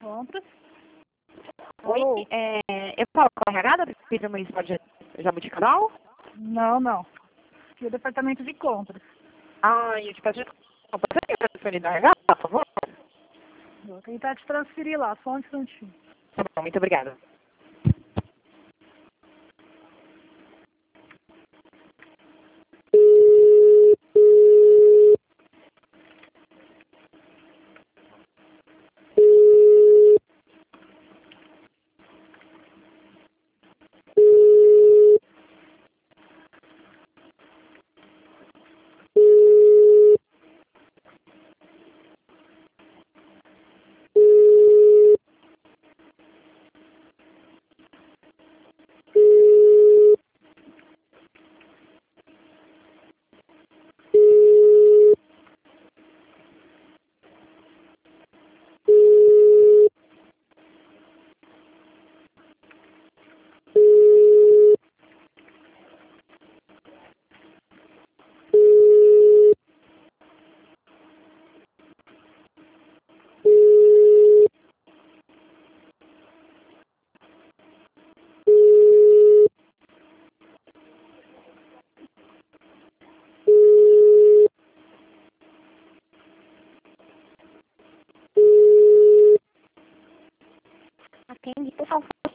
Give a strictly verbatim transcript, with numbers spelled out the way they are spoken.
Compras? Oi, Alô? é, eu falo com a R H da Prefeitura Municipal de Jabuticabal? Não, não. Aqui é o departamento de compras. Ah, eu te peço desculpa. Você tem o telefone da R H, por favor? Vou tentar te transferir lá, só um instantinho. Tá bom, muito obrigada. Atende, por favor.